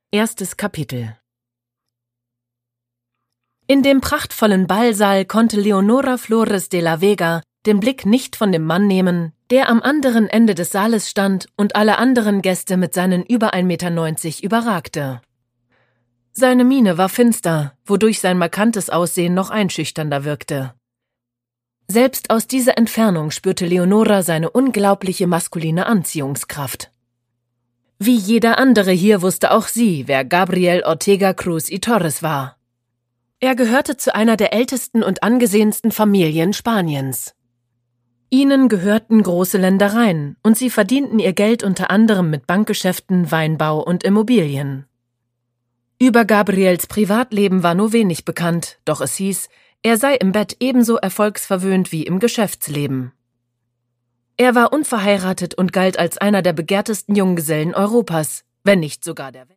Erstes Kapitel. In dem prachtvollen Ballsaal konnte Leonora Flores de la Vega den Blick nicht von dem Mann nehmen, der am anderen Ende des Saales stand und alle anderen Gäste mit seinen über 1,90 Meter überragte. Seine Miene war finster, wodurch sein markantes Aussehen noch einschüchternder wirkte. Selbst aus dieser Entfernung spürte Leonora seine unglaubliche maskuline Anziehungskraft. Wie jeder andere hier wusste auch sie, wer Gabriel Ortega Cruz y Torres war. Er gehörte zu einer der ältesten und angesehensten Familien Spaniens. Ihnen gehörten große Ländereien und sie verdienten ihr Geld unter anderem mit Bankgeschäften, Weinbau und Immobilien. Über Gabriels Privatleben war nur wenig bekannt, doch es hieß, er sei im Bett ebenso erfolgsverwöhnt wie im Geschäftsleben. Er war unverheiratet und galt als einer der begehrtesten Junggesellen Europas, wenn nicht sogar der Welt.